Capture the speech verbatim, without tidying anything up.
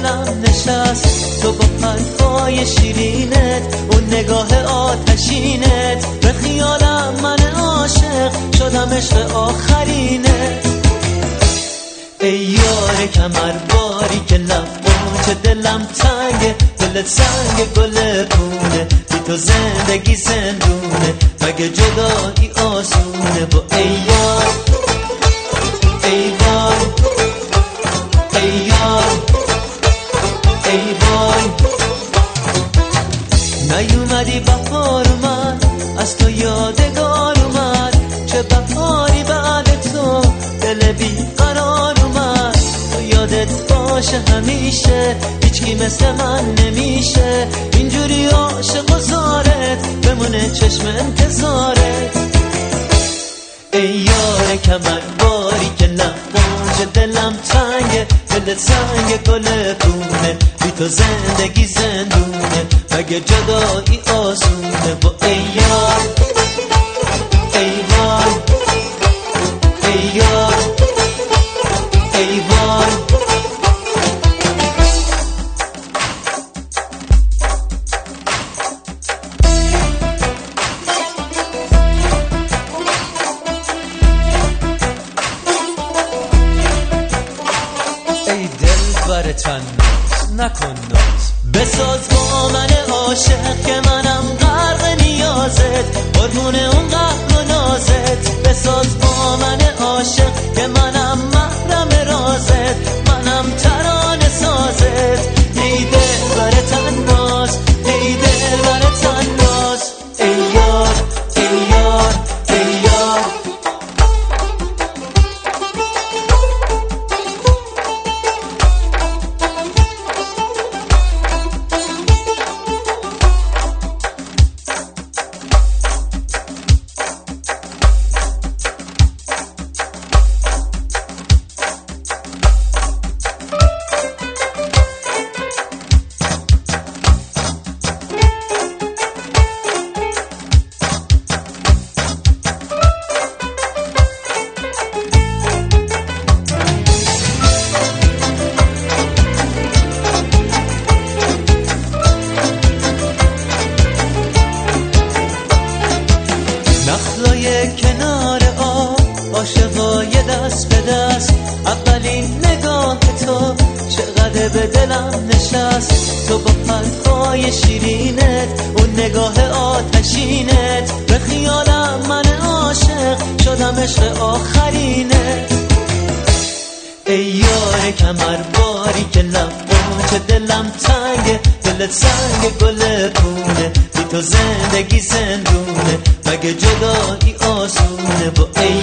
دلم نشست، تو با حرفای شیرینت، اون نگاه آتشینت، به خیالم من عاشق شدم، عشق آخرینت. ای یار کمر باری که لبان چه دلم تنگه، دلت سنگ گل پونه، بی تو زندگی زندونه، مگه جدایی آسونه. با ای یار ای وای ای یار ای وای، نیومدی بهار اومد، از تو یادگار اومد، چه بهاری بعد تو، دل بی قرار اومد. تو یادت باشه همیشه، هیچکی مثل من نمیشه، اینجوری عاشق و زارت بمونه چشم انتظارت. ای یار کمر باری که لبان دلم تنگه، دلت سنگ گل پونه، بی تو زندگی زندونه، مگه جدایی آسونه. با ای یار ای وای ای یار ای وای. ای دل بر تناز نکن ناز، بساز با من عاشق که منم غرق نیازت، قربون اون قهر و نازت. بساز با من عاشق که منم محرم رازت، منم ترانه سازت. ای دل بر تناز، ای دل بر تناز، ای یار ای یار ای یار. نخلای کنار آب، عاشقای دست به دست، اولین نگاه تو چقدر به دلم نشست. تو با حرفای شیرینت، اون نگاه آتشینت، به خیالم من عاشق شدم، عشق آخرینت. ای یار کمر باری که لبان چه دلم تنگه، دلت سنگ گل پونه، بی تو زندگی زندونه، مگه جدایی آسونه. با ای